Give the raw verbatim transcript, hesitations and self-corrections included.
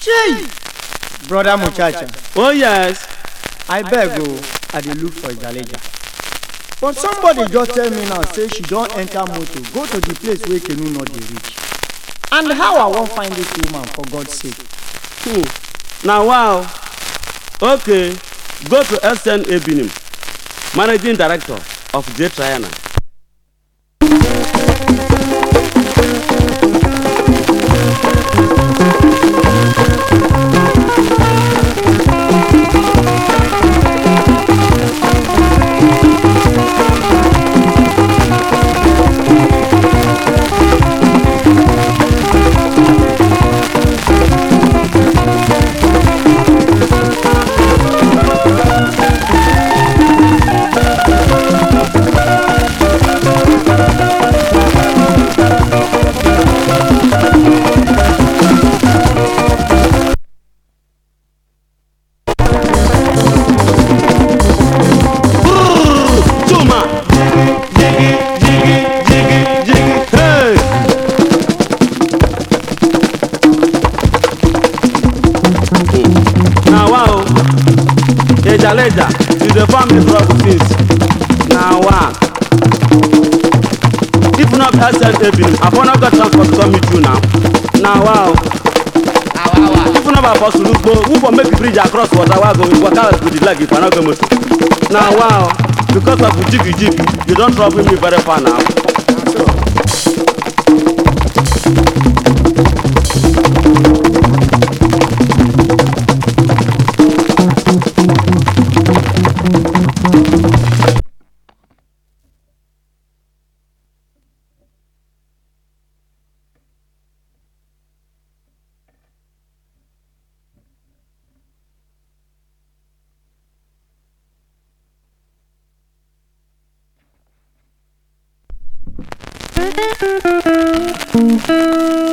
Jay! Brother Muchacha. Oh yes. I beg oh, I dey look for Ijaleja. But somebody just tell me now say she don't enter motor, go to the place where Canoe not dey reach. And how I won't find this woman for God's sake? Hmm. Now wow. Okay. Go to S N Ebinim, Managing Director of J Triana. Ijaleja, you dey find me trouble since. Now wow. If not S N Ebinim, I for not got transport to come meet you now. Now wow. If not by Apostle Luke, who for make the bridge across water, why go walk out with the leg if I not go motor. Now wow. Because of the jiggy jig, you don't trouble me very far now. Thank you.